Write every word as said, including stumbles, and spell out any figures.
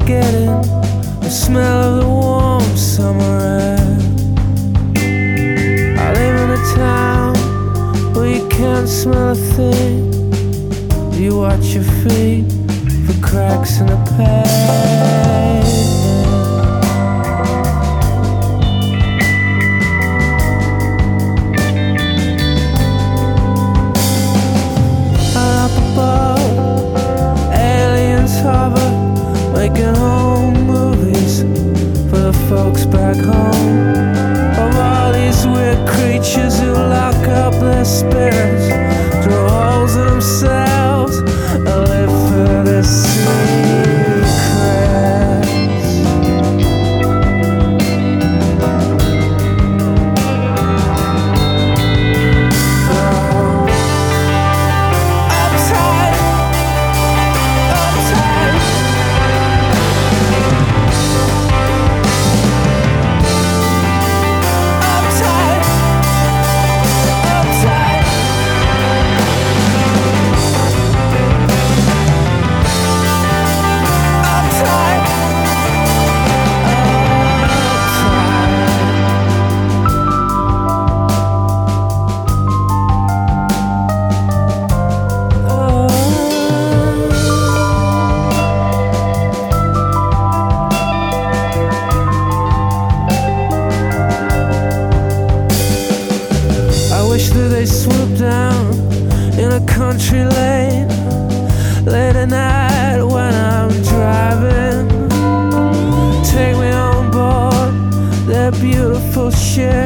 forgetting the smell of the warm summer air. I live in a town where you can't smell a thing. You watch your feet for cracks in the pavement. Making home movies for the folks back home, of all these weird creatures who lock up their spirits, draw holes in themselves, and live for their secrets. Wish that they swoop down in a country lane late at night when I'm driving. Take me on board their beautiful ship.